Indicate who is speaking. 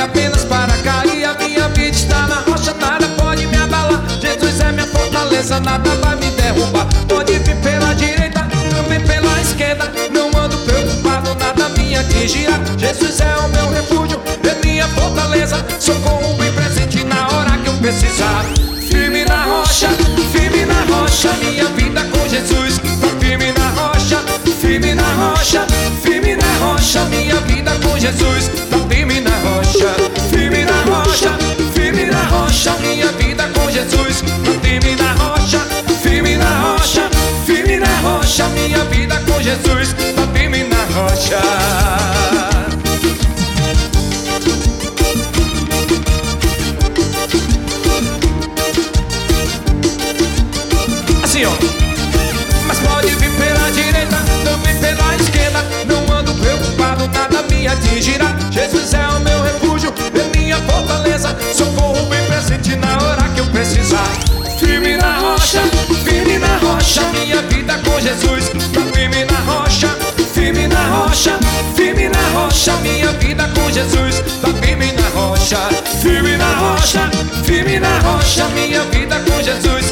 Speaker 1: apenas para cair. A minha vida está na rocha, nada pode me abalar. Jesus é minha fortaleza, nada vai me derrubar. Pode vir pela direita, também pela esquerda. Não ando preocupado, nada me atingirá. Jesus é o meu refúgio, é minha fortaleza. Socorro bem presente na hora que eu precisar. Firme na rocha, minha vida com Jesus. Tá firme na rocha, firme na rocha, firme na rocha. Minha vida com Jesus. Tá firme na rocha, firme na rocha, firme na rocha. Minha vida com Jesus. Tá firme na rocha, firme na rocha, firme na rocha. Minha vida com Jesus. Tá firme na rocha. Assim, ó. Mas pode vir pela direita, também pela esquerda. Não ando preocupado, nada me atingirá. Jesus é o meu refúgio, é minha fortaleza. Socorro bem presente na hora que eu precisar. Firme na rocha, minha vida com Jesus. Tá firme na rocha, firme na rocha, firme na rocha. Minha vida com Jesus. Tá firme na rocha, firme na rocha, firme na rocha. Minha vida com Jesus.